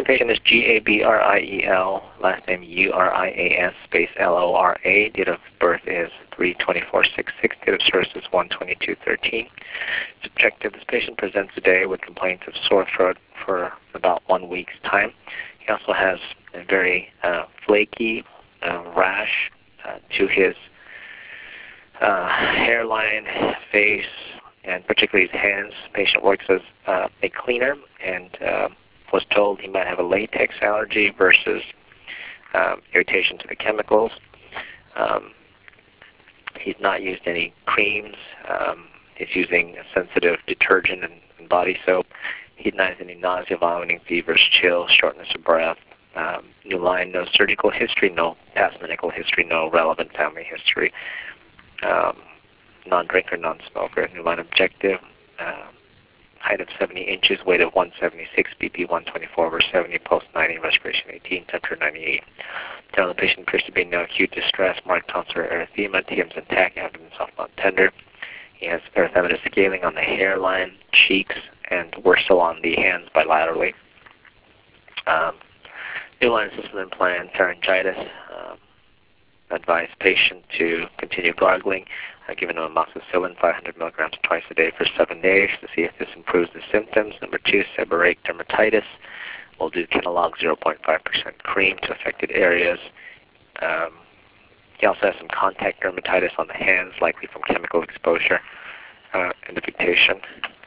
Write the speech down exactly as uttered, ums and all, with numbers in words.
second patient is G A B R I E L, last name U R I A S, space L O R A. Date of birth is three twenty-four sixty-six. Date of service is one twenty-two thirteen. Subjective, this patient presents today with complaints of sore throat for about one week's time. He also has a very uh, flaky uh, rash uh, to his uh, hairline, face, and particularly his hands. The patient works as uh, a cleaner and uh, was told he might have a latex allergy versus um, irritation to the chemicals. Um, he's not used any creams. Um, he's using a sensitive detergent and, and body soap. He denies any nausea, vomiting, fevers, chills, shortness of breath. Um, new line, no surgical history, no past medical history, no relevant family history. Um, non-drinker, non-smoker. New line objective. Uh, height of seventy inches, weight of one seventy-six, B P one twenty-four over seventy, pulse ninety, respiration eighteen, temperature ninety-eight. General, the patient appears to be in no acute distress, marked tonsillar erythema, T M's intact, abdomen soft, not tender. He has erythematous scaling on the hairline, cheeks, and wursel on the hands bilaterally. Um, new line system implant, pharyngitis. Um, advise patient to continue gargling, uh, giving him amoxicillin five hundred milligrams twice a day for seven days to see if this improves the symptoms. Number two, seborrheic dermatitis. We'll do Kenalog zero point five percent cream to affected areas. Um, he also has some contact dermatitis on the hands, likely from chemical exposure uh, and dictation.